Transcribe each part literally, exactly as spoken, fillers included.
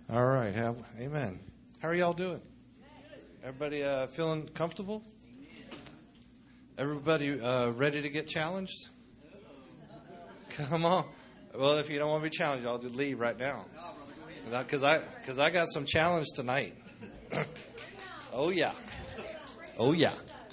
All right. Have, amen. How are y'all doing? Everybody uh, feeling comfortable? Everybody uh, ready to get challenged? Come on. Well, if you don't want to be challenged, I'll just leave right now. Because I, because I got some challenge tonight. Oh, yeah. Oh, yeah.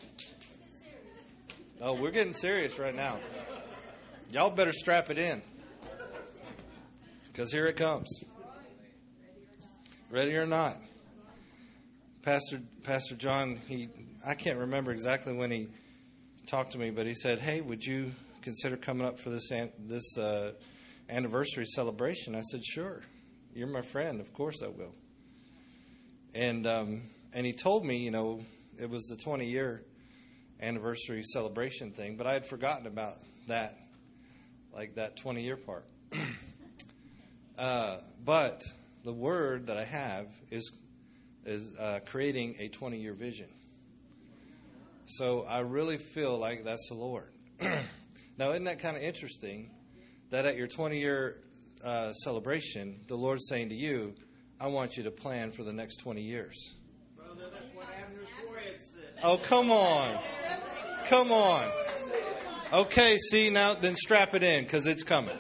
Oh, we're getting serious right now. Y'all better strap it in. Because here it comes. Ready or not. Pastor Pastor John, he I can't remember exactly when he talked to me, but he said, "Hey, would you consider coming up for this an, this uh, anniversary celebration?" I said, "Sure. You're my friend. Of course I will." And um, and he told me, you know, it was the twenty year anniversary celebration thing, but I had forgotten about that, like that twenty year part. uh, but the word that I have is is uh, creating a twenty year vision. So I really feel like that's the Lord. Now, isn't that kind of interesting that at your twenty year uh, celebration, the Lord's saying to you, I want you to plan for the next twenty years. Brother, that's what Abner Schwartz said. Oh, come on. Come on. Okay, see, now then strap it in because it's coming.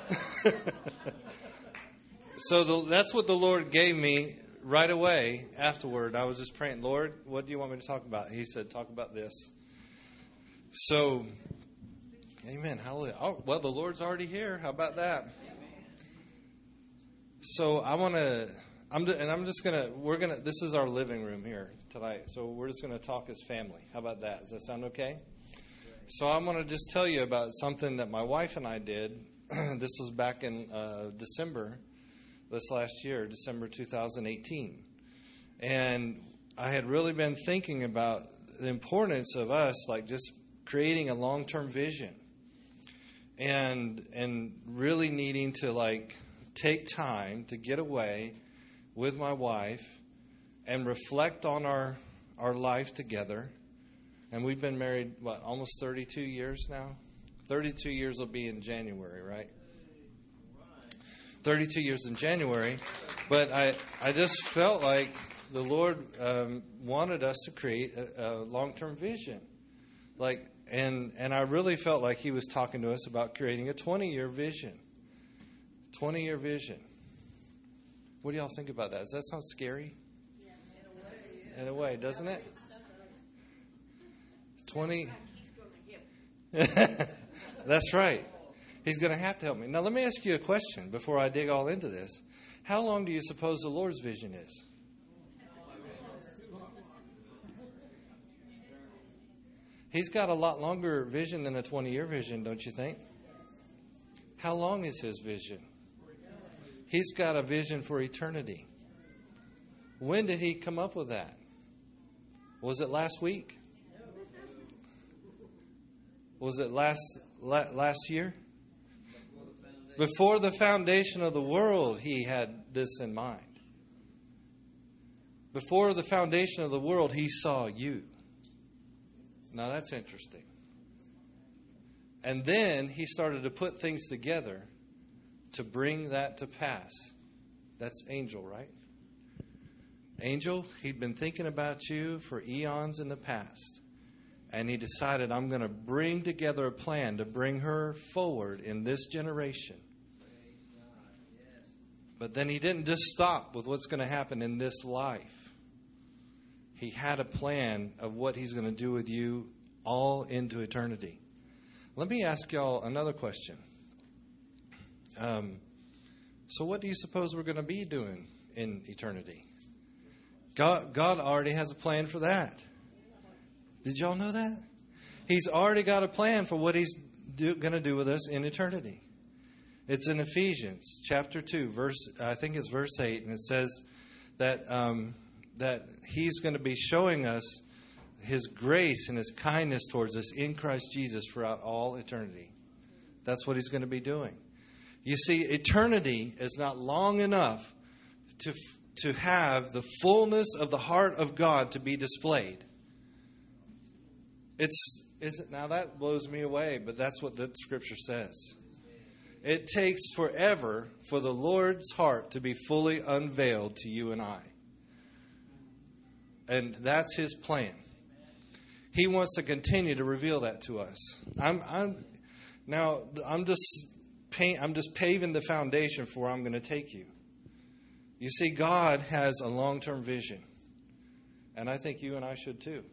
So the, that's what the Lord gave me right away afterward. I was just praying, Lord, what do you want me to talk about? He said, talk about this. So, amen. Hallelujah. Oh, well, the Lord's already here. How about that? So I want to, I'm, and I'm just going to, we're going to, this is our living room here tonight. So we're just going to talk as family. How about that? Does that sound okay? So I'm going to just tell you about something that my wife and I did. This was back in uh, December. This last year, December two thousand eighteen. And I had really been thinking about the importance of us, like just creating a long-term vision. And and really needing to like take time to get away with my wife and reflect on our, our life together. And we've been married, what, almost thirty-two years now? thirty-two years will be in January, right? thirty-two years in January, but I, I just felt like the Lord um, wanted us to create a, a long-term vision, like, and and I really felt like He was talking to us about creating a twenty-year vision, twenty-year vision. What do y'all think about that? Does that sound scary? Yeah, in a way, yeah. In a way, doesn't it? Twenty. That's right. He's going to have to help me. Now, let me ask you a question before I dig all into this. How long do you suppose the Lord's vision is? He's got a lot longer vision than a twenty-year vision, don't you think? How long is His vision? He's got a vision for eternity. When did He come up with that? Was it last week? Was it last last year? Before the foundation of the world, He had this in mind. Before the foundation of the world, He saw you. Now that's interesting. And then He started to put things together to bring that to pass. That's Angel, right? Angel, He'd been thinking about you for eons in the past. And He decided, I'm going to bring together a plan to bring her forward in this generation. But then He didn't just stop with what's going to happen in this life. He had a plan of what He's going to do with you all into eternity. Let me ask y'all another question. Um, so what do you suppose we're going to be doing in eternity? God, God already has a plan for that. Did y'all know that? He's already got a plan for what He's do, going to do with us in eternity. It's in Ephesians chapter two, verse I think it's verse eight, and it says that um, that He's going to be showing us His grace and His kindness towards us in Christ Jesus throughout all eternity. That's what He's going to be doing. You see, eternity is not long enough to to have the fullness of the heart of God to be displayed. It's is it now that blows me away, but that's what the Scripture says. It takes forever for the Lord's heart to be fully unveiled to you and I. And that's His plan. He wants to continue to reveal that to us. I'm, I'm now. I'm just paint. I'm just paving the foundation for where I'm going to take you. You see, God has a long-term vision, and I think you and I should too.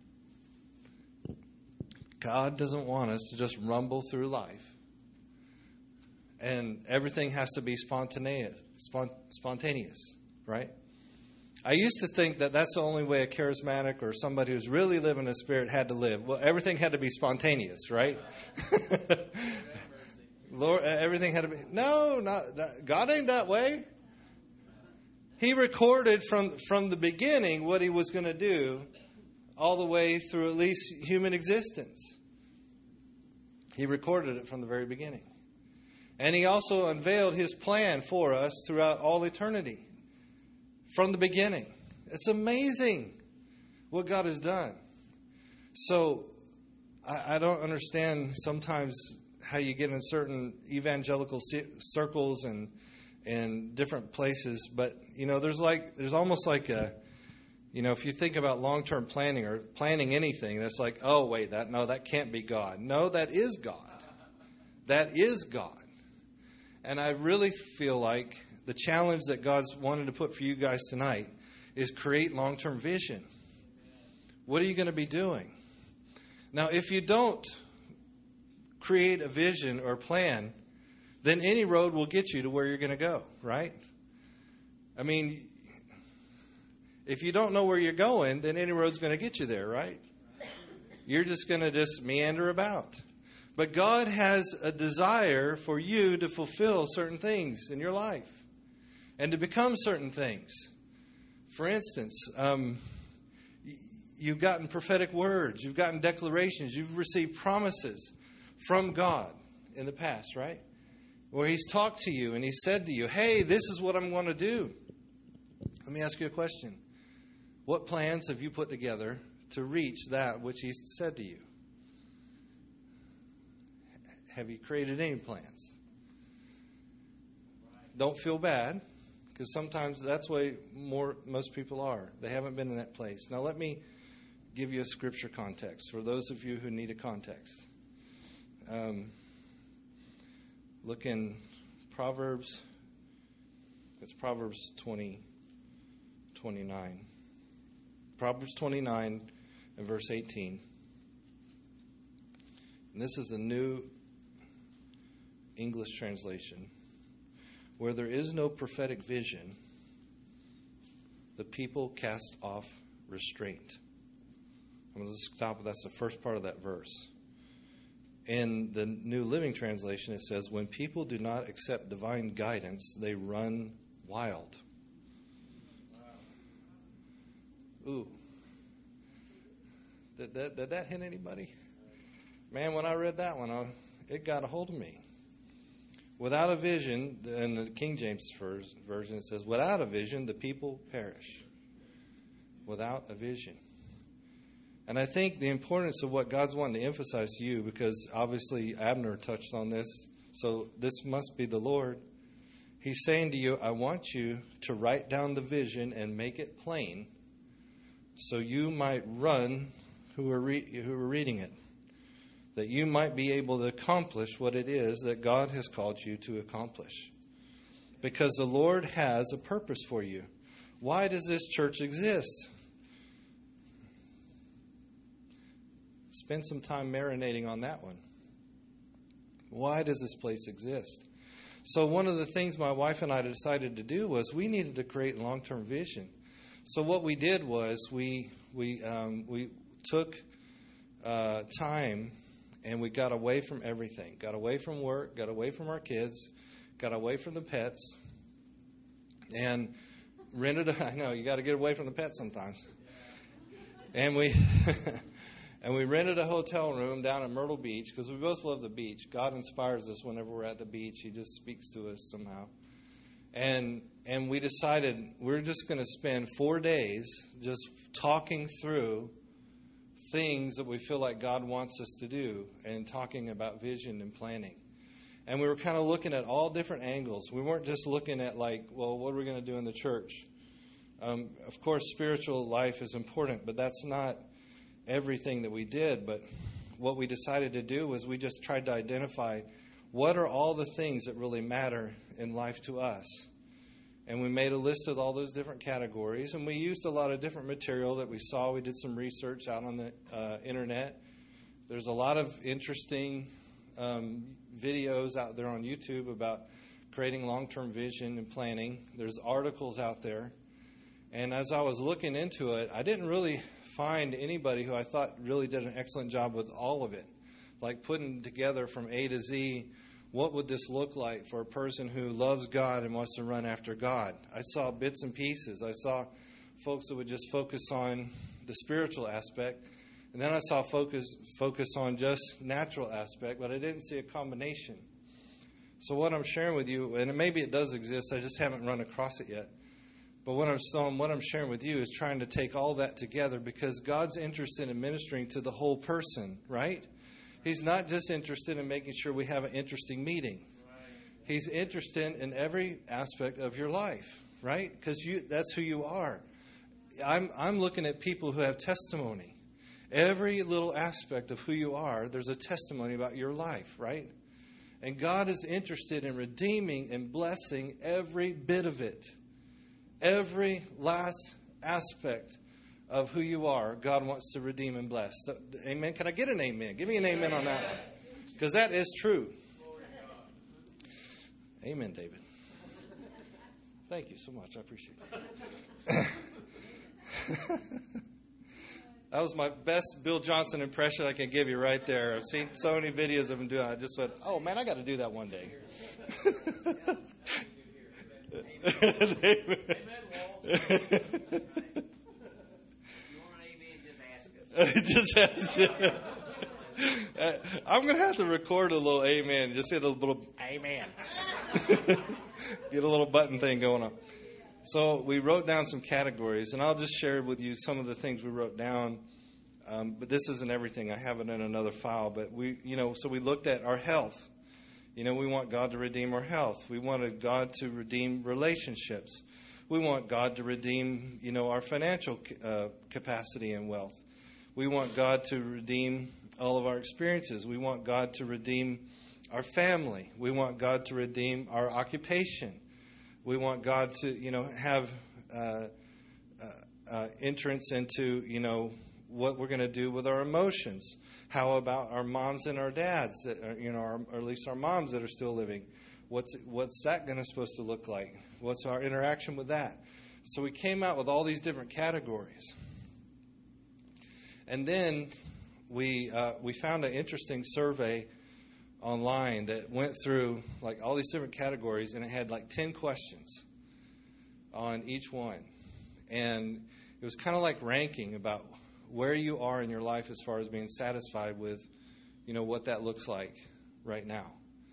God doesn't want us to just rumble through life, and everything has to be spontaneous. Spont- spontaneous, right? I used to think that that's the only way a charismatic or somebody who's really living in the Spirit had to live. Well, everything had to be spontaneous, right? Lord, everything had to be. No, not that, God ain't that way. He recorded from, from the beginning what He was going to do all the way through at least human existence. He recorded it from the very beginning. And He also unveiled His plan for us throughout all eternity. From the beginning. It's amazing what God has done. So, I, I don't understand sometimes how you get in certain evangelical circles and and different places. But, you know, there's like there's almost like a, you know, if you think about long-term planning or planning anything, that's like, oh, wait, that no, that can't be God. No, that is God. That is God. And I really feel like the challenge that God's wanted to put for you guys tonight is create long-term vision. What are you going to be doing? Now, if you don't create a vision or plan, then any road will get you to where you're going to go, right? I mean, if you don't know where you're going, then any road's going to get you there, right? You're just going to just meander about. But God has a desire for you to fulfill certain things in your life. And to become certain things. For instance, um, you've gotten prophetic words. You've gotten declarations. You've received promises from God in the past, right? Where He's talked to you and He said to you, hey, this is what I'm going to do. Let me ask you a question. What plans have you put together to reach that which He said to you? Have you created any plans? Don't feel bad. Because sometimes that's the way more, most people are. They haven't been in that place. Now let me give you a scripture context for those of you who need a context. Um, look in Proverbs. It's Proverbs twenty, twenty-nine. Proverbs twenty-nine and verse eighteen. And this is the New English translation. Where there is no prophetic vision, the people cast off restraint. I'm going to stop. That's the first part of that verse. In the New Living Translation, it says, when people do not accept divine guidance, they run wild. Ooh. Did that, did that hit anybody? Man, when I read that one, I, it got a hold of me. Without a vision, in the King James Version, it says, without a vision, the people perish. Without a vision. And I think the importance of what God's wanting to emphasize to you, because obviously Abner touched on this, so this must be the Lord. He's saying to you, I want you to write down the vision and make it plain so you might run who are, re- who are reading it. That you might be able to accomplish what it is that God has called you to accomplish. Because the Lord has a purpose for you. Why does this church exist? Spend some time marinating on that one. Why does this place exist? So one of the things my wife and I decided to do was we needed to create long-term vision. So what we did was we we um, we took uh, time. And we got away from everything. Got away from work, got away from our kids, got away from the pets, and rented a, I know, you got to get away from the pets sometimes. And we and we rented a hotel room down in Myrtle Beach because we both love the beach. God inspires us whenever we're at the beach. He just speaks to us somehow. And and we decided we're just going to spend four days just talking through things that we feel like God wants us to do and talking about vision and planning. And we were kind of looking at all different angles. We weren't just looking at like, well, what are we going to do in the church? Um, of course, spiritual life is important, but that's not everything that we did. But what we decided to do was we just tried to identify what are all the things that really matter in life to us. And we made a list of all those different categories, and we used a lot of different material that we saw. We did some research out on the uh, internet. There's a lot of interesting um, videos out there on YouTube about creating long-term vision and planning. There's articles out there. And as I was looking into it, I didn't really find anybody who I thought really did an excellent job with all of it, like putting together from A to Z, what would this look like for a person who loves God and wants to run after God? I saw bits and pieces. I saw folks that would just focus on the spiritual aspect. And then I saw focus focus on just natural aspect, but I didn't see a combination. So what I'm sharing with you, and maybe it does exist, I just haven't run across it yet. But what I'm, so what I'm sharing with you is trying to take all that together, because God's interested in ministering to the whole person, right? He's not just interested in making sure we have an interesting meeting. He's interested in every aspect of your life, right? Because you that's who you are. I'm I'm looking at people who have testimony. Every little aspect of who you are, there's a testimony about your life, right? And God is interested in redeeming and blessing every bit of it. Every last aspect of who you are, God wants to redeem and bless. Amen. Can I get an amen? Give me an amen on that one. Because that is true. Amen, David. Thank you so much. I appreciate it. That was my best Bill Johnson impression I can give you right there. I've seen so many videos of him doing it. I just went, oh, man, I got to do that one day. Amen. Just ask you. I'm going to have to record a little amen. Just hit a little amen. Get a little button thing going on. So we wrote down some categories, and I'll just share with you some of the things we wrote down. Um, but this isn't everything. I have it in another file. But we, you know, so we looked at our health. You know, we want God to redeem our health. We wanted God to redeem relationships. We want God to redeem, you know, our financial uh, capacity and wealth. We want God to redeem all of our experiences. We want God to redeem our family. We want God to redeem our occupation. We want God to, you know, have uh, uh, uh, entrance into, you know, what we're going to do with our emotions. How about our moms and our dads, that are, you know, our, or at least our moms that are still living? What's what's that going to supposed to look like? What's our interaction with that? So we came out with all these different categories. And then we uh, we found an interesting survey online that went through like all these different categories, and it had like ten questions on each one. And it was kind of like ranking about where you are in your life as far as being satisfied with, you know, what that looks like right now.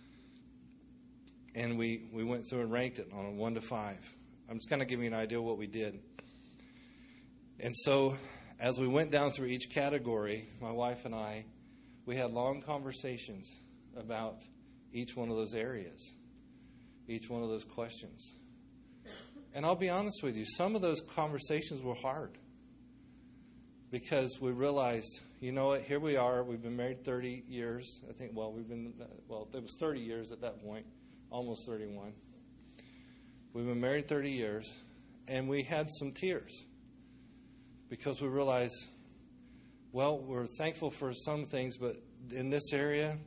And we, we went through and ranked it on a one to five. I'm just kind of giving you an idea of what we did. And so as we went down through each category, my wife and I, we had long conversations about each one of those areas, each one of those questions. And I'll be honest with you, some of those conversations were hard because we realized, you know what, here we are. We've been married thirty years. I think, well, we've been, well, it was thirty years at that point, almost thirty-one. We've been married thirty years, and we had some tears because we realized, well, we're thankful for some things, but in this area,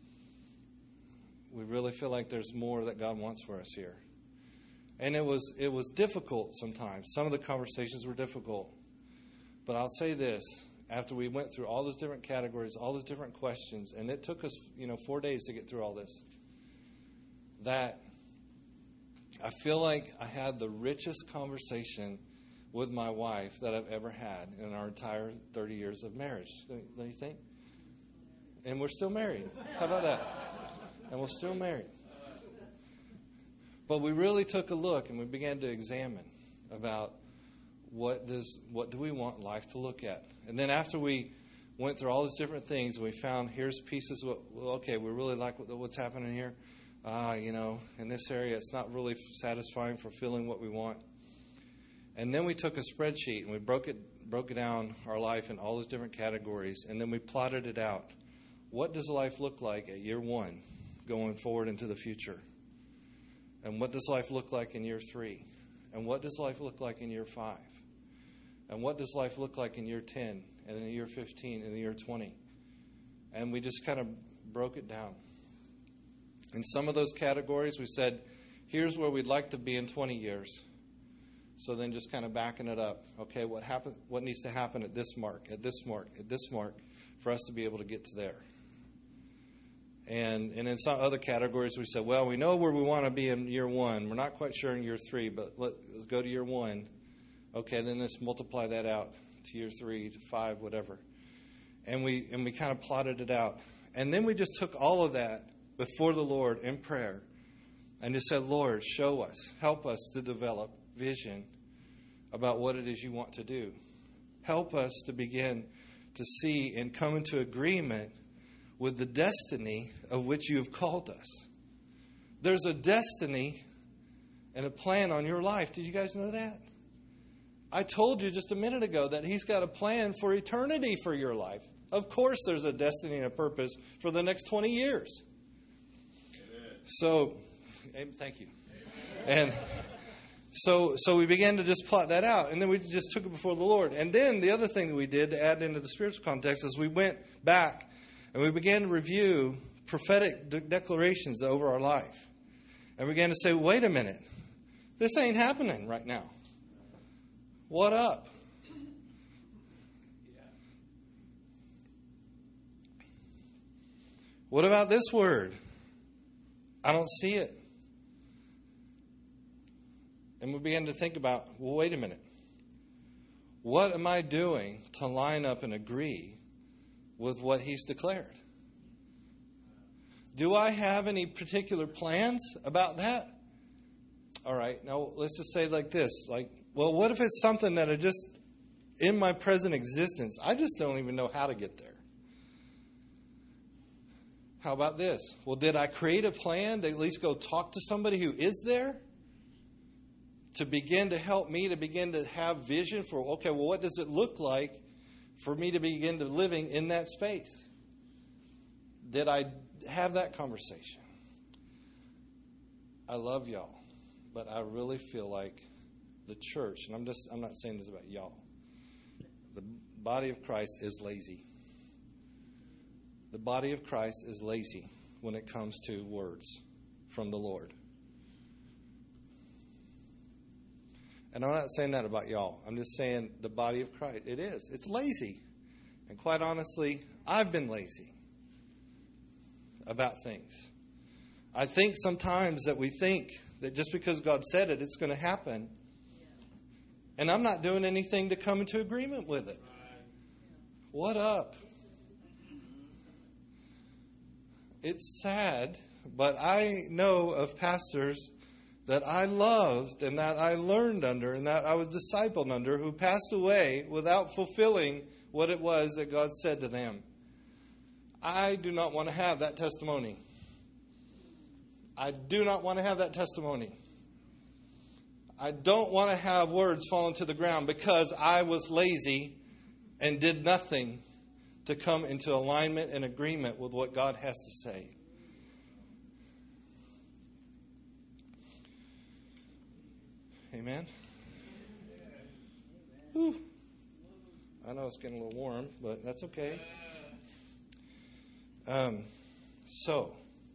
we really feel like there's more that God wants for us here. And it was it was difficult sometimes. Some of the conversations were difficult. But I'll say this, after we went through all those different categories, all those different questions, and it took us, you know, four days to get through all this, that I feel like I had the richest conversation with my wife that I've ever had in our entire thirty years of marriage. Don't you think? And we're still married. How about that? And we're still married. But we really took a look and we began to examine about what does what do we want life to look at. And then after we went through all these different things, and we found here's pieces. Of, well, okay, we really like what, what's happening here. Ah, uh, you know, in this area, it's not really satisfying, fulfilling what we want. And then we took a spreadsheet and we broke it, broke it down our life in all those different categories, and then we plotted it out. What does life look like at year one, going forward into the future? And what does life look like in year three? And what does life look like in year five? And what does life look like in year ten, and in year fifteen, and in year twenty? And we just kind of broke it down. In some of those categories, we said, here's where we'd like to be in twenty years. So then just kind of backing it up. Okay, what happen, what needs to happen at this mark, at this mark, at this mark, for us to be able to get to there? And and in some other categories, we said, well, we know where we want to be in year one. We're not quite sure in year three, but let, let's go to year one. Okay, then let's multiply that out to year three, to five, whatever. And we and we kind of plotted it out. And then we just took all of that before the Lord in prayer and just said, Lord, show us, help us to develop vision about what it is you want to do. Help us to begin to see and come into agreement with the destiny of which you have called us. There's a destiny and a plan on your life. Did you guys know that? I told you just a minute ago that He's got a plan for eternity for your life. Of course there's a destiny and a purpose for the next twenty years. Amen. So, thank you. Amen. And so so we began to just plot that out. And then we just took it before the Lord. And then the other thing that we did to add into the spiritual context is we went back and we began to review prophetic de- declarations over our life. And we began to say, wait a minute. This ain't happening right now. What up? What about this word? I don't see it. And we began to think about, well, wait a minute. What am I doing to line up and agree with what He's declared? Do I have any particular plans about that? All right, now let's just say like this. Like, well, what if it's something that I just, in my present existence, I just don't even know how to get there? How about this? Well, did I create a plan to at least go talk to somebody who is there? To begin to help me to begin to have vision for, okay, well, what does it look like for me to begin to living in that space? Did I have that conversation? I love y'all, but I really feel like the church, and I'm just I'm not saying this about y'all. The body of Christ is lazy. The body of Christ is lazy when it comes to words from the Lord. And I'm not saying that about y'all. I'm just saying the body of Christ. It is. It's lazy. And quite honestly, I've been lazy about things. I think sometimes that we think that just because God said it, it's going to happen. And I'm not doing anything to come into agreement with it. What up? It's sad, but I know of pastors that I loved and that I learned under and that I was discipled under who passed away without fulfilling what it was that God said to them. I do not want to have that testimony. I do not want to have that testimony. I don't want to have words falling to the ground because I was lazy and did nothing to come into alignment and agreement with what God has to say. Amen. Whew. I know it's getting a little warm, but that's okay. Um, so,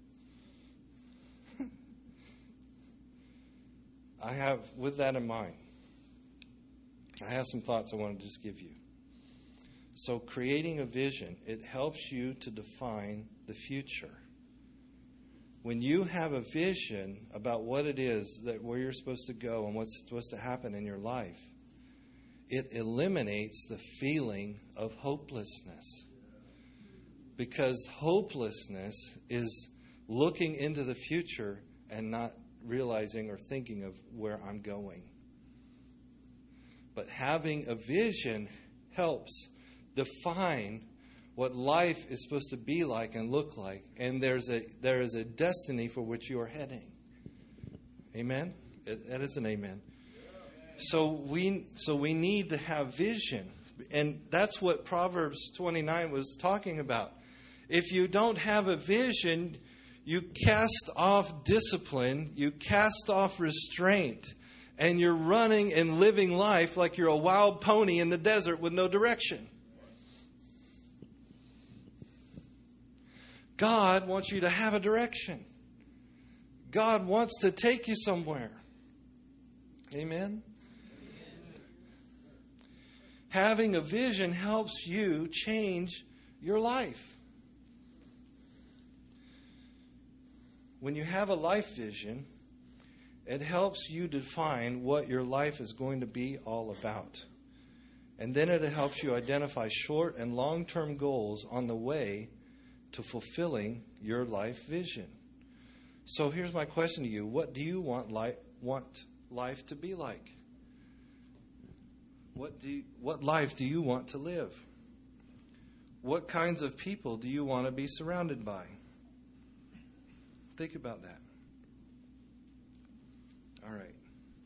I have, with that in mind, I have some thoughts I want to just give you. So, creating a vision, it helps you to define the future. When you have a vision about what it is that where you're supposed to go and what's supposed to happen in your life, it eliminates the feeling of hopelessness. Because hopelessness is looking into the future and not realizing or thinking of where I'm going. But having a vision helps define what life is supposed to be like and look like. And there's a there is a destiny for which you are heading. Amen? That is an amen. So we so we need to have vision. And that's what Proverbs twenty-nine was talking about. If you don't have a vision, you cast off discipline, you cast off restraint, and you're running and living life like you're a wild pony in the desert with no direction. God wants you to have a direction. God wants to take you somewhere. Amen? Having a vision helps you change your life. When you have a life vision, it helps you define what your life is going to be all about. And then it helps you identify short and long-term goals on the way to fulfilling your life vision. So here's my question to you. What do you want life, want life to be like? What do you, what life do you want to live? What kinds of people do you want to be surrounded by? Think about that. All right.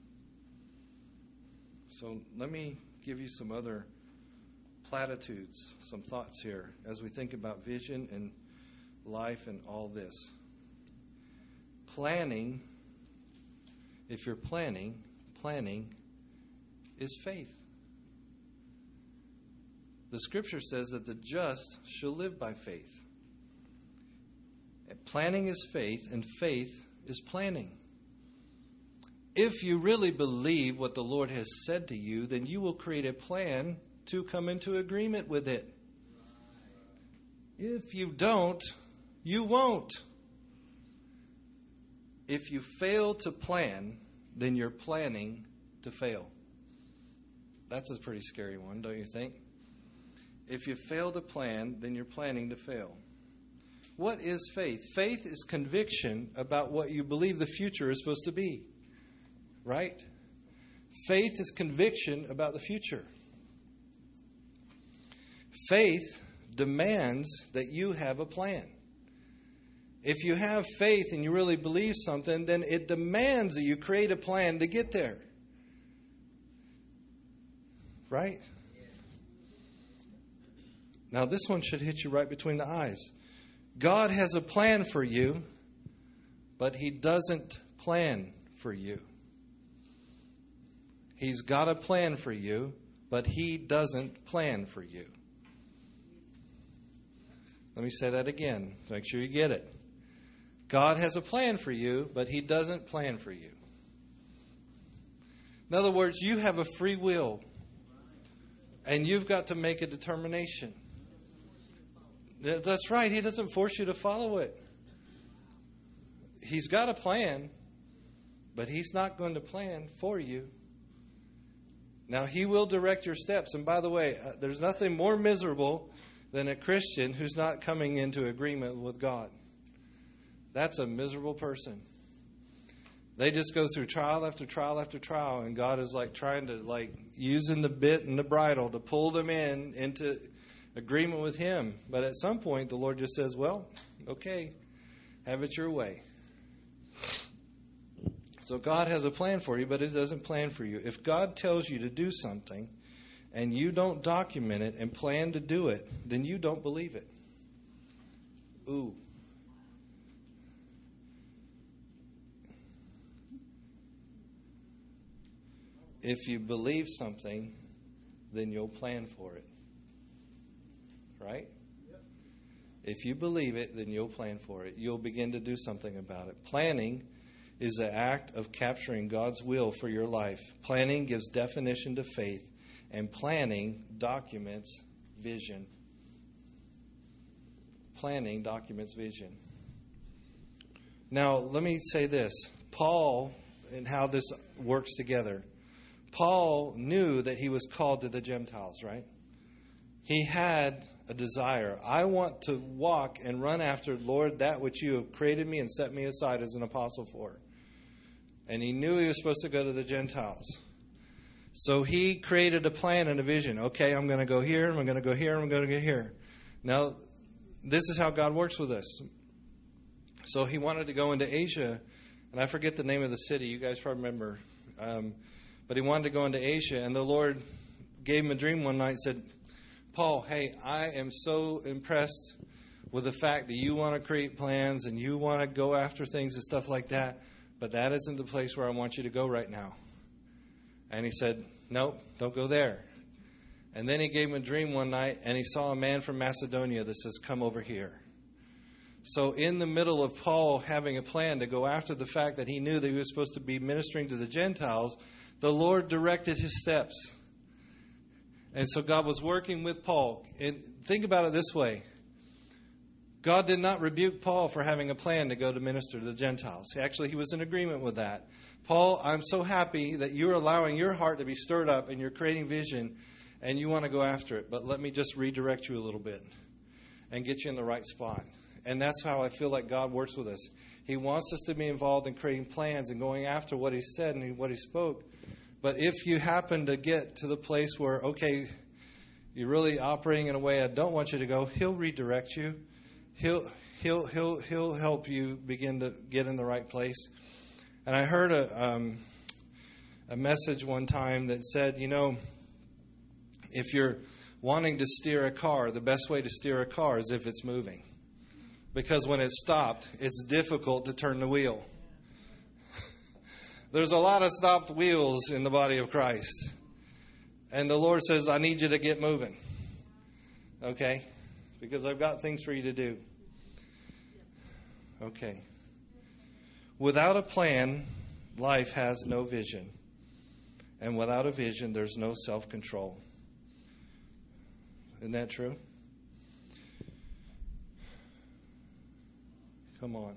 So let me give you some other platitudes, some thoughts here as we think about vision and life and all this. Planning, if you're planning, planning is faith. The scripture says that the just shall live by faith. Planning is faith, and faith is planning. If you really believe what the Lord has said to you, then you will create a plan to come into agreement with it. If you don't, you won't. If you fail to plan, then you're planning to fail. That's a pretty scary one, don't you think? If you fail to plan, then you're planning to fail. What is faith? Faith is conviction about what you believe the future is supposed to be. Right? Faith is conviction about the future. Faith demands that you have a plan. If you have faith and you really believe something, then it demands that you create a plan to get there. Right? Now, this one should hit you right between the eyes. God has a plan for you, but He doesn't plan for you. He's got a plan for you, but He doesn't plan for you. Let me say that again. Make sure you get it. God has a plan for you, but He doesn't plan for you. In other words, you have a free will, and you've got to make a determination. That's right. He doesn't force you to follow it. He's got a plan, but He's not going to plan for you. Now, He will direct your steps. And by the way, uh, there's nothing more miserable than a Christian who's not coming into agreement with God. That's a miserable person. They just go through trial after trial after trial, and God is like trying to like using the bit and the bridle to pull them in into agreement with Him. But at some point, the Lord just says, well, okay, have it your way. So God has a plan for you, but He doesn't plan for you. If God tells you to do something and you don't document it and plan to do it, then you don't believe it. Ooh. If you believe something, then you'll plan for it. Right? Yep. If you believe it, then you'll plan for it. You'll begin to do something about it. Planning is the act of capturing God's will for your life. Planning gives definition to faith, and planning documents vision. Planning documents vision. Now, let me say this. Paul, and how this works together. Paul knew that he was called to the Gentiles, right? He had a desire. I want to walk and run after, Lord, that which you have created me and set me aside as an apostle for. And he knew he was supposed to go to the Gentiles. So he created a plan and a vision. Okay, I'm going to go here, and I'm going to go here, and I'm going to go here. Now, this is how God works with us. So he wanted to go into Asia, and I forget the name of the city. You guys probably remember. Um, but he wanted to go into Asia, and the Lord gave him a dream one night and said, Paul, hey, I am so impressed with the fact that you want to create plans and you want to go after things and stuff like that, but that isn't the place where I want you to go right now. And he said, nope, don't go there. And then he gave him a dream one night, and he saw a man from Macedonia that says, come over here. So in the middle of Paul having a plan to go after the fact that he knew that he was supposed to be ministering to the Gentiles, the Lord directed his steps. And so God was working with Paul. And think about it this way. God did not rebuke Paul for having a plan to go to minister to the Gentiles. Actually, he was in agreement with that. Paul, I'm so happy that you're allowing your heart to be stirred up and you're creating vision and you want to go after it. But let me just redirect you a little bit and get you in the right spot. And that's how I feel like God works with us. He wants us to be involved in creating plans and going after what he said and what he spoke. But if you happen to get to the place where, okay, you're really operating in a way I don't want you to go, he'll redirect you. He'll he'll he'll he'll help you begin to get in the right place. And I heard a um, a message one time that said, you know, if you're wanting to steer a car, the best way to steer a car is if it's moving, because when it's stopped, it's difficult to turn the wheel. There's a lot of stopped wheels in the body of Christ, and the Lord says, I need you to get moving, okay? Because I've got things for you to do. Okay. Without a plan, life has no vision. And without a vision, there's no self-control. Isn't that true? Come on.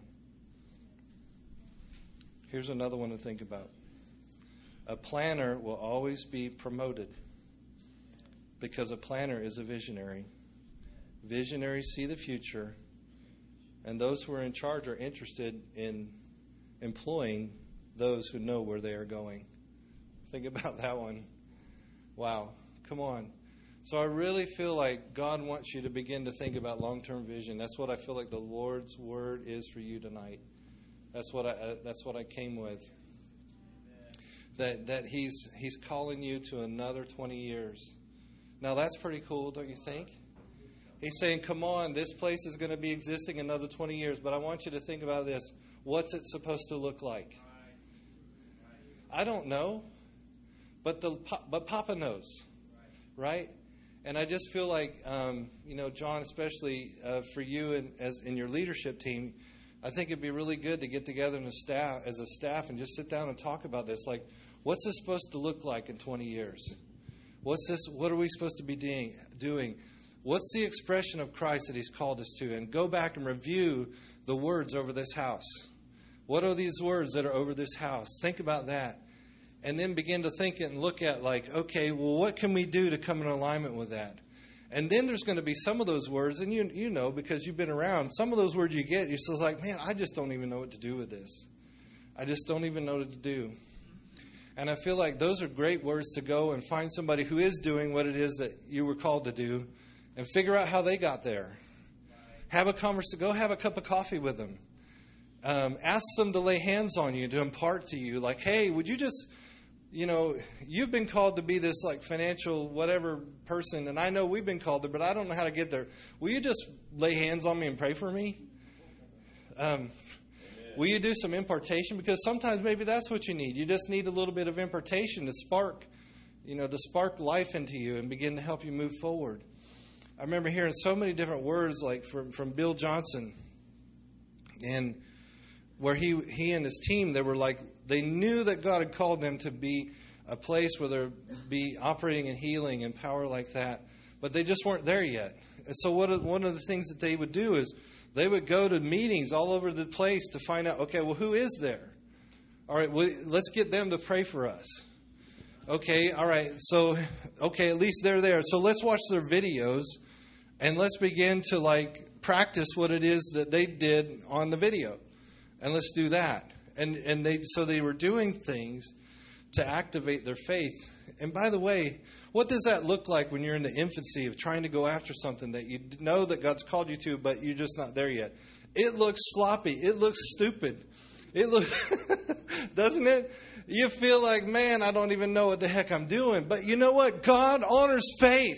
Here's another one to think about. A planner will always be promoted because a planner is a visionary. Visionaries see the future, and those who are in charge are interested in employing those who know where they are going. Think about that one. Wow. Come on. So I really feel like God wants you to begin to think about long-term vision. That's what I feel like the Lord's word is for you tonight. That's what I uh, that's what I came with. That that he's he's calling you to another twenty years. Now that's pretty cool, don't you think? He's saying, come on, this place is going to be existing another twenty years, but I want you to think about this. What's it supposed to look like? I don't know, but the but Papa knows, right? And I just feel like, um, you know, John, especially uh, for you and as in your leadership team, I think it'd be really good to get together in a staff, as a staff and just sit down and talk about this. Like, what's this supposed to look like in twenty years? What's this? What are we supposed to be doing? doing? What's the expression of Christ that he's called us to? And go back and review the words over this house. What are these words that are over this house? Think about that. And then begin to think it and look at like, okay, well, what can we do to come in alignment with that? And then there's going to be some of those words, and you you know, because you've been around, some of those words you get, you're still like, man, I just don't even know what to do with this. I just don't even know what to do. And I feel like those are great words to go and find somebody who is doing what it is that you were called to do and figure out how they got there. Have a conversation. Go have a cup of coffee with them. Um, ask them to lay hands on you, to impart to you. Like, hey, would you just, you know, you've been called to be this like financial whatever person, and I know we've been called there, but I don't know how to get there. Will you just lay hands on me and pray for me? Um, will you do some impartation? Because sometimes maybe that's what you need. You just need a little bit of impartation to spark, you know, to spark life into you and begin to help you move forward. I remember hearing so many different words like from, from Bill Johnson, and where he he and his team, they were like, they knew that God had called them to be a place where they'd be operating in healing and power like that, but they just weren't there yet. And so what one of the things that they would do is they would go to meetings all over the place to find out, okay, well, who is there? All right, well, let's get them to pray for us. Okay, all right, so, okay, at least they're there. So let's watch their videos and let's begin to, like, practice what it is that they did on the video. And let's do that. And and they so they were doing things to activate their faith And by the way, what does that look like when you're in the infancy of trying to go after something that you know that God's called you to, but you're just not there yet? It looks sloppy. It looks stupid. It looks, doesn't it? You feel like, man, I don't even know what the heck I'm doing. But you know what? God honors faith.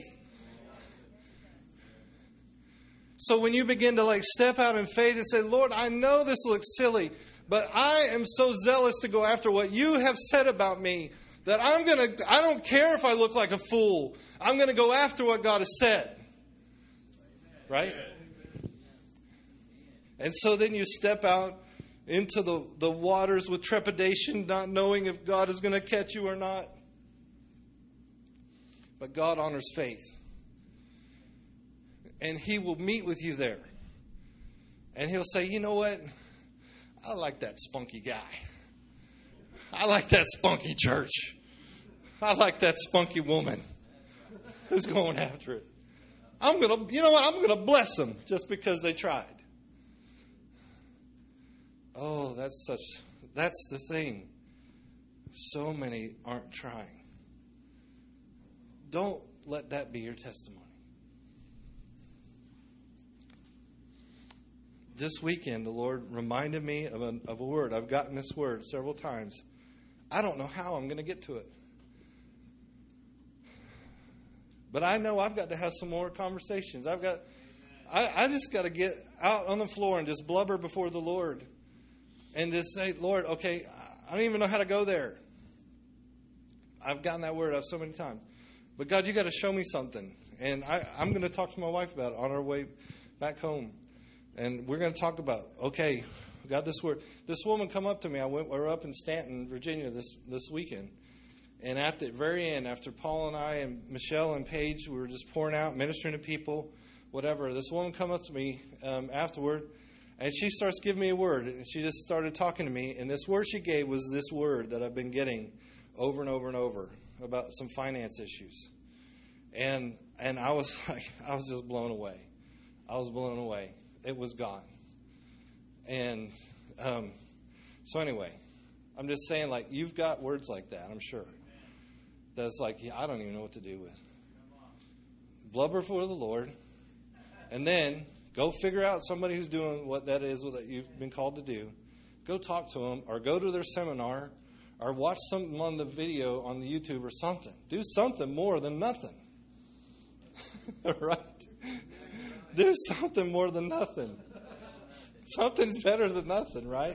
So when you begin to like step out in faith and say, Lord, I know this looks silly, but I am so zealous to go after what you have said about me that I'm going to, I don't care if I look like a fool. I'm going to go after what God has said. Right? And so then you step out into the, the waters with trepidation, not knowing if God is going to catch you or not. But God honors faith. And He will meet with you there. And He'll say, you know what? I like that spunky guy. I like that spunky church. I like that spunky woman who's going after it. I'm going to, you know what? I'm going to bless them just because they tried. Oh, that's such, that's the thing. So many aren't trying. Don't let that be your testimony. This weekend, the Lord reminded me of a, of a word. I've gotten this word several times. I don't know how I'm going to get to it. But I know I've got to have some more conversations. I've got, I, I just got to get out on the floor and just blubber before the Lord. And just say, Lord, okay, I don't even know how to go there. I've gotten that word out so many times. But God, you got to show me something. And I, I'm going to talk to my wife about it on our way back home. And we're going to talk about, okay, we got this word. This woman come up to me. I went, we were up in Stanton, Virginia this, this weekend. And at the very end, after Paul and I and Michelle and Paige, we were just pouring out, ministering to people, whatever. This woman come up to me um, afterward. And she starts giving me a word. And she just started talking to me. And this word she gave was this word that I've been getting over and over and over about some finance issues. And and I was like, I was just blown away. I was blown away. It was gone. And um, so anyway, I'm just saying, like, you've got words like that, I'm sure. That's like, yeah, I don't even know what to do with. Blubber for the Lord. And then go figure out somebody who's doing what that is that you've been called to do. Go talk to them or go to their seminar or watch something on the video on the YouTube or something. Do something more than nothing. Right? Do something more than nothing. Something's better than nothing, right?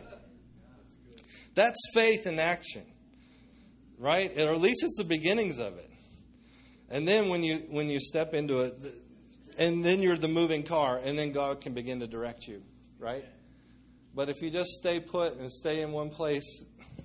That's faith in action. Right? Or at least it's the beginnings of it. And then when you when you step into it, and then you're the moving car, and then God can begin to direct you, right? But if you just stay put and stay in one place,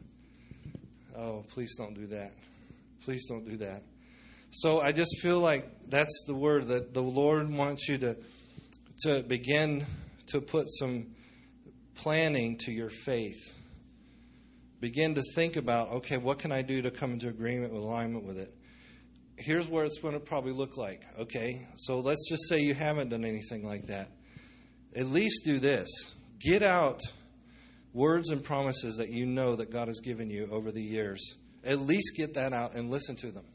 oh, please don't do that. Please don't do that. So I just feel like that's the word that the Lord wants you to to begin to put some planning to your faith. Begin to think about, okay, what can I do to come into agreement with alignment with it? Here's where it's going to probably look like, okay? So let's just say you haven't done anything like that. At least do this. Get out words and promises that you know that God has given you over the years. At least get that out and listen to them.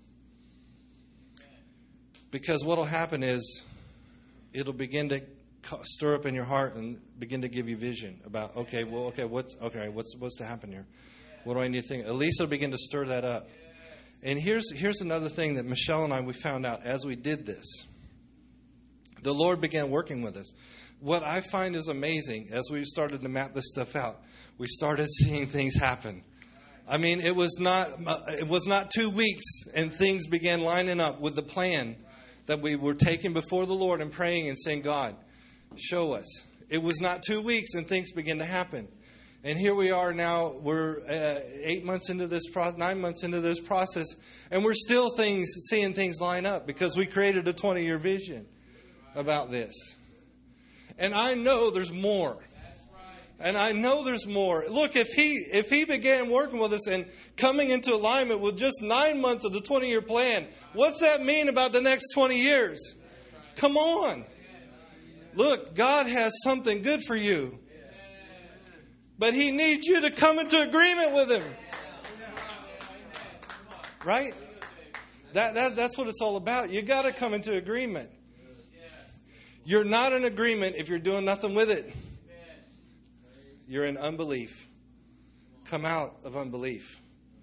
Because what will happen is it'll begin to stir up in your heart and begin to give you vision about, okay, well, okay, what's okay, what's what's to happen here? What do I need to think? At least it'll begin to stir that up. And here's here's another thing that Michelle and I, we found out as we did this. The Lord began working with us. What I find is amazing, as we started to map this stuff out, we started seeing things happen. I mean, it was not it was not two weeks and things began lining up with the plan that we were taking before the Lord and praying and saying, God, show us. It was not two weeks and things began to happen. And here we are now, we're uh, eight months into this process, nine months into this process, and we're still things seeing things line up because we created a twenty-year vision about this. And I know there's more. And I know there's more. Look, if he if he began working with us and coming into alignment with just nine months of the twenty-year plan, what's that mean about the next twenty years? Come on. Look, God has something good for you. But He needs you to come into agreement with Him. Right? That, that that's what it's all about. You got to come into agreement. You're not in agreement if you're doing nothing with it. You're in unbelief. Come out of unbelief.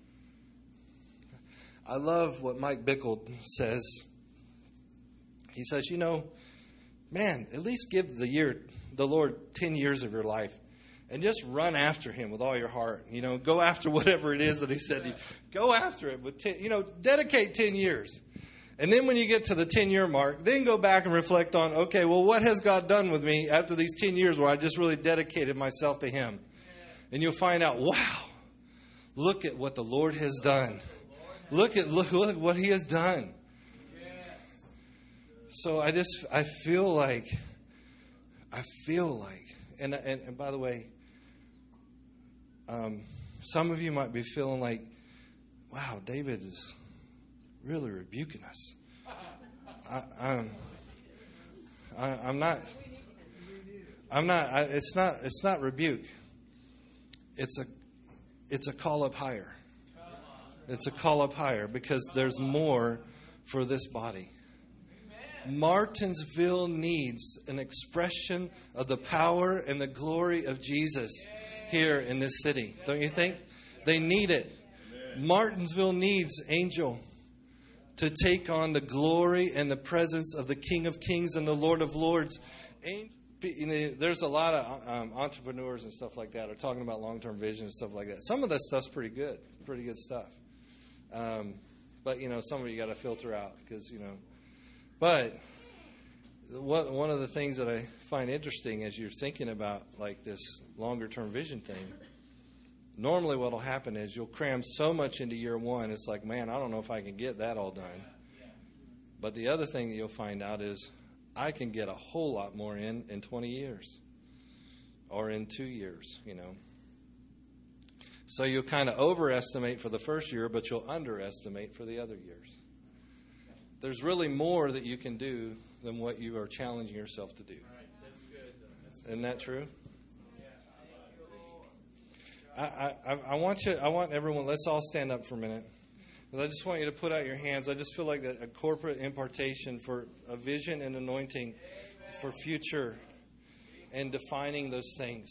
I love what Mike Bickle says. He says, you know, man, at least give the year, the Lord ten years of your life and just run after Him with all your heart. You know, go after whatever it is that He said. Go after it with ten, you know, dedicate ten years. And then when you get to the ten-year mark, then go back and reflect on, okay, well, what has God done with me after these ten years where I just really dedicated myself to Him? And you'll find out, wow, look at what the Lord has done. Look at look, look what He has done. So I just, I feel like, I feel like, and and, and by the way, um, some of you might be feeling like, wow, David is really rebuking us. I, I'm, I, I'm not. I'm not. I, it's not. It's not rebuke. It's a. It's a call up higher. It's a call up higher because there's more for this body. Martinsville needs an expression of the power and the glory of Jesus here in this city. Don't you think? They need it. Martinsville needs Angel to take on the glory and the presence of the King of Kings and the Lord of Lords. You know, there's a lot of um, entrepreneurs and stuff like that are talking about long-term vision and stuff like that. Some of that stuff's pretty good, pretty good stuff. Um, but, you know, some of you got to filter out because, you know. But what, one of the things that I find interesting as you're thinking about, like, this longer-term vision thing, normally what will happen is you'll cram so much into year one, it's like, man, I don't know if I can get that all done. But the other thing that you'll find out is I can get a whole lot more in in twenty years or in two years, you know. So you'll kind of overestimate for the first year, but you'll underestimate for the other years. There's really more that you can do than what you are challenging yourself to do. Isn't that true? I, I, I want you. I want everyone. Let's all stand up for a minute. I just want you to put out your hands. I just feel like a corporate impartation for a vision and anointing for future and defining those things.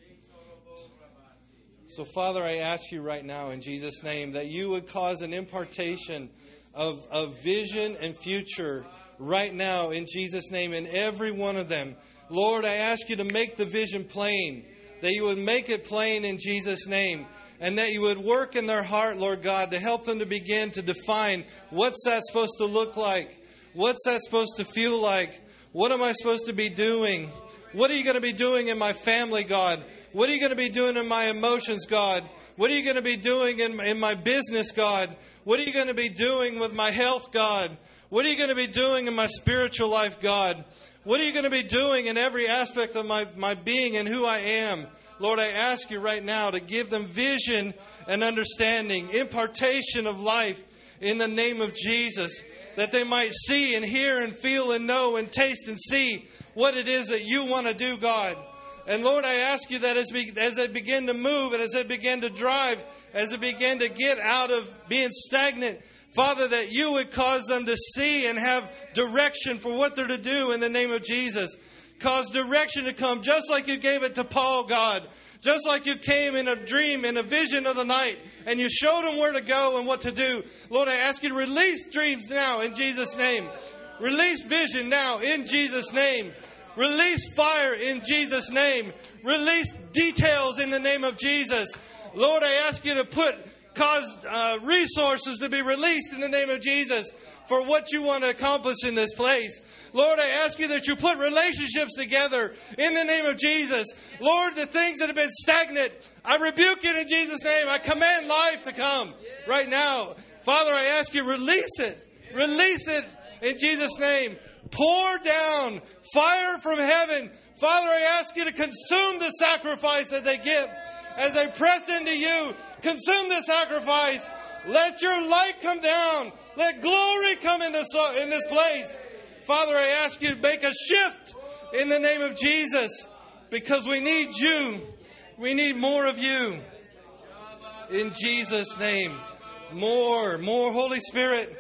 So, Father, I ask you right now in Jesus' name that you would cause an impartation of, of vision and future right now in Jesus' name in every one of them. Lord, I ask you to make the vision plain, that you would make it plain in Jesus' name. And that you would work in their heart, Lord God, to help them to begin to define what's that supposed to look like? What's that supposed to feel like? What am I supposed to be doing? What are you going to be doing in my family, God? What are you going to be doing in my emotions, God? What are you going to be doing in, in my business, God? What are you going to be doing with my health, God? What are you going to be doing in my spiritual life, God? What are you going to be doing in every aspect of my, my being and who I am? Lord, I ask you right now to give them vision and understanding, impartation of life in the name of Jesus, that they might see and hear and feel and know and taste and see what it is that you want to do, God. And Lord, I ask you that as, we, as they begin to move and as they begin to drive, as they begin to get out of being stagnant, Father, that you would cause them to see and have direction for what they're to do in the name of Jesus. Cause direction to come just like you gave it to Paul, God. Just like you came in a dream, in a vision of the night, and you showed him where to go and what to do. Lord, I ask you to release dreams now in Jesus' name. Release vision now in Jesus' name. Release fire in Jesus' name. Release details in the name of Jesus. Lord, I ask you to put, cause uh, resources to be released in the name of Jesus for what you want to accomplish in this place. Lord, I ask you that you put relationships together in the name of Jesus. Lord, the things that have been stagnant, I rebuke it in Jesus' name. I command life to come right now. Father, I ask you, release it. Release it in Jesus' name. Pour down fire from heaven. Father, I ask you to consume the sacrifice that they give as they press into you. Consume the sacrifice. Let your light come down. Let glory come in this, in this place. Father, I ask you to make a shift in the name of Jesus because we need you. We need more of you. In Jesus' name. More, more Holy Spirit.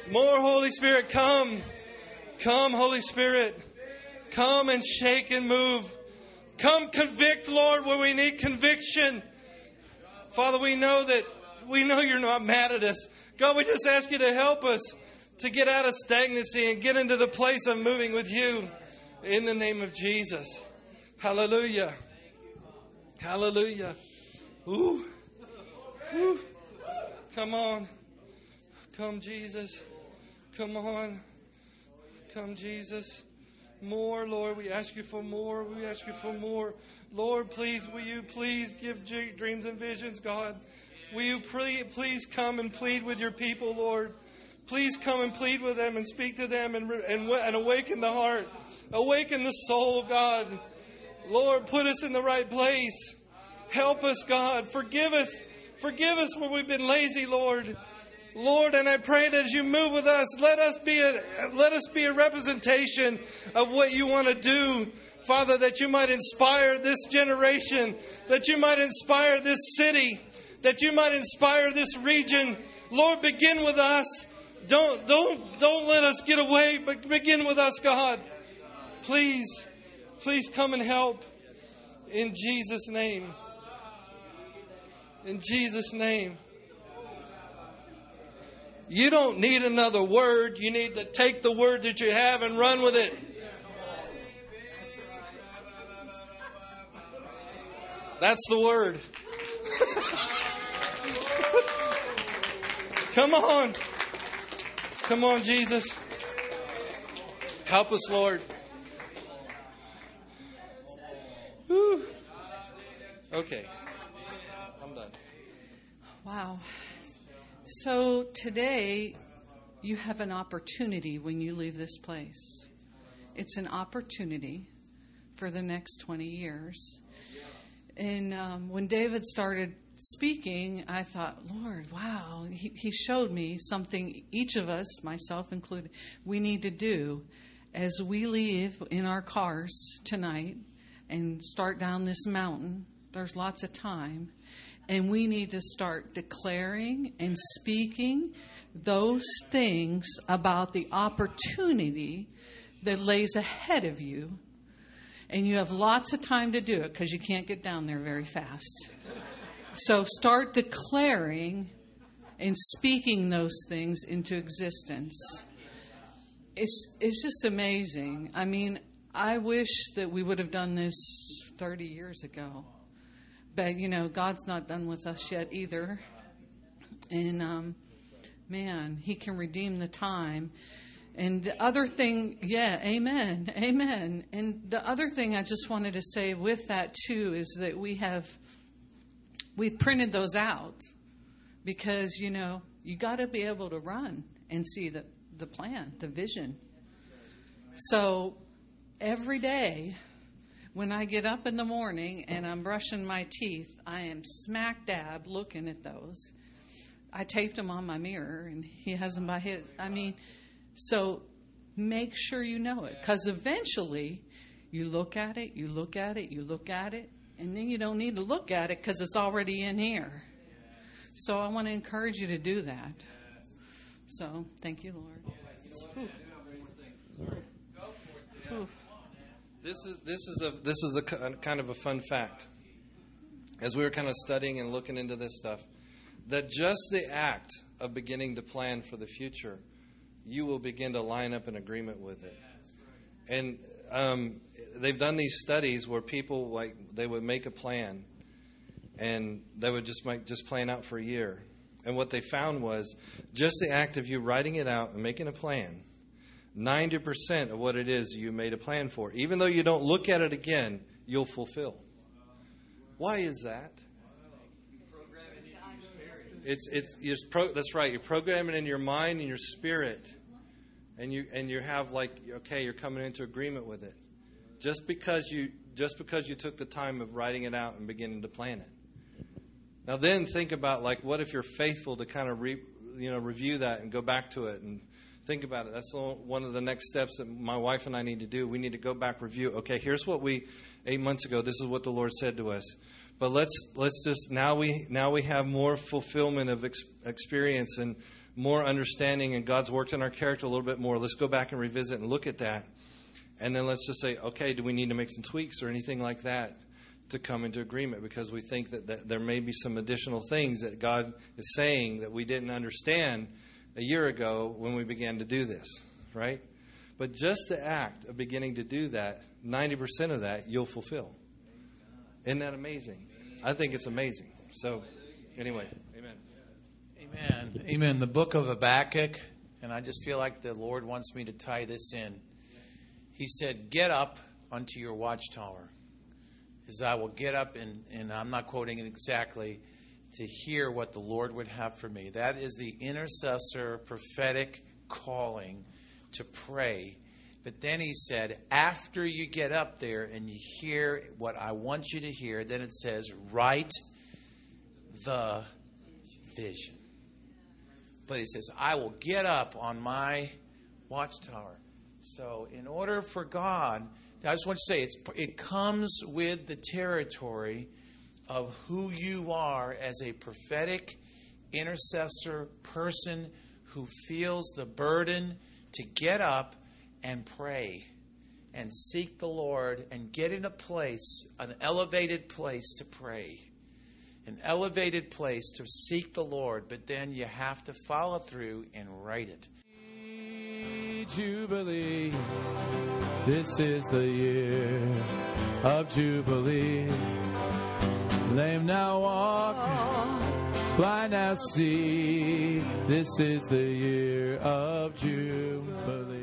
More Holy Spirit, come. Come, Holy Spirit. Come and shake and move. Come convict, Lord, where we need conviction. Father, we know that we know you're not mad at us. God, we just ask you to help us to get out of stagnancy and get into the place of moving with you in the name of Jesus. Hallelujah. Hallelujah. Ooh. Ooh. Come on. Come, Jesus. Come on. Come, Jesus. More, Lord. We ask you for more. We ask you for more. Lord, please, will you please give dreams and visions, God? Will you please come and plead with your people, Lord? Please come and plead with them and speak to them and, and, and awaken the heart. Awaken the soul, God. Lord, put us in the right place. Help us, God. Forgive us. Forgive us where we've been lazy, Lord. Lord, and I pray that as you move with us, let us be a, let us be a representation of what you want to do. Father, that you might inspire this generation, that you might inspire this city, that you might inspire this region. Lord, begin with us. Don't, don't, don't let us get away, but begin with us, God. Please, please come and help. In Jesus' name. In Jesus' name. You don't need another word. You need to take the word that you have and run with it. That's the word. Come on. Come on, Jesus. Help us, Lord. Whew. Okay. I'm done. Wow. So today, you have an opportunity when you leave this place. It's an opportunity for the next twenty years. And um, when David started speaking, I thought, Lord, wow, he, he showed me something each of us, myself included, we need to do as we leave in our cars tonight and start down this mountain. There's lots of time. And we need to start declaring and speaking those things about the opportunity that lays ahead of you. And you have lots of time to do it because you can't get down there very fast. So start declaring and speaking those things into existence. It's it's just amazing. I mean, I wish that we would have done this thirty years ago. But, you know, God's not done with us yet either. And, um, man, He can redeem the time. And the other thing, yeah, amen, amen. And the other thing I just wanted to say with that, too, is that we have, we've printed those out because, you know, you got to be able to run and see the, the plan, the vision. So every day when I get up in the morning and I'm brushing my teeth, I am smack dab looking at those. I taped them on my mirror and he has them by his. I mean, so make sure you know it, because eventually you look at it, you look at it, you look at it, and then you don't need to look at it because it's already in here. So I want to encourage you to do that. So thank you, Lord. Ooh. Ooh. This is this is a this is a kind of a fun fact. As we were kind of studying and looking into this stuff, that just the act of beginning to plan for the future, you will begin to line up in agreement with it. And um, they've done these studies where people, like, they would make a plan and they would just make just plan out for a year. And what they found was just the act of you writing it out and making a plan, ninety percent of what it is you made a plan for, even though you don't look at it again, you'll fulfill. Why is that? It's it's it's pro, that's right. You're programming in your mind and your spirit, and you and you have like okay, you're coming into agreement with it. Just because you just because you took the time of writing it out and beginning to plan it. Now then, think about like what if you're faithful to kind of re, you know review that and go back to it and think about it. That's one of the next steps that my wife and I need to do. We need to go back, review. Okay, here's what we eight months ago. This is what the Lord said to us. But let's let's just now we now we have more fulfillment of ex, experience and more understanding and God's worked in our character a little bit more, let's go back and revisit and look at that. And then let's just say, okay, do we need to make some tweaks or anything like that to come into agreement? Because we think that, that there may be some additional things that God is saying that we didn't understand a year ago when we began to do this, right? But just the act of beginning to do that, ninety percent of that you'll fulfill. Isn't that amazing? I think it's amazing. So, anyway, amen. Amen. Amen. The book of Habakkuk, and I just feel like the Lord wants me to tie this in. He said, get up unto your watchtower, as I will get up, and, and I'm not quoting it exactly, to hear what the Lord would have for me. That is the intercessor prophetic calling to pray. But then he said, after you get up there and you hear what I want you to hear, then it says, write the vision. But he says, I will get up on my watchtower. So in order for God, I just want to say, it's, it comes with the territory of who you are as a prophetic intercessor person who feels the burden to get up and pray and seek the Lord and get in a place, an elevated place to pray, an elevated place to seek the Lord, but then you have to follow through and write it. Jubilee, this is the year of Jubilee. Lame now walk, blind now see, this is the year of Jubilee.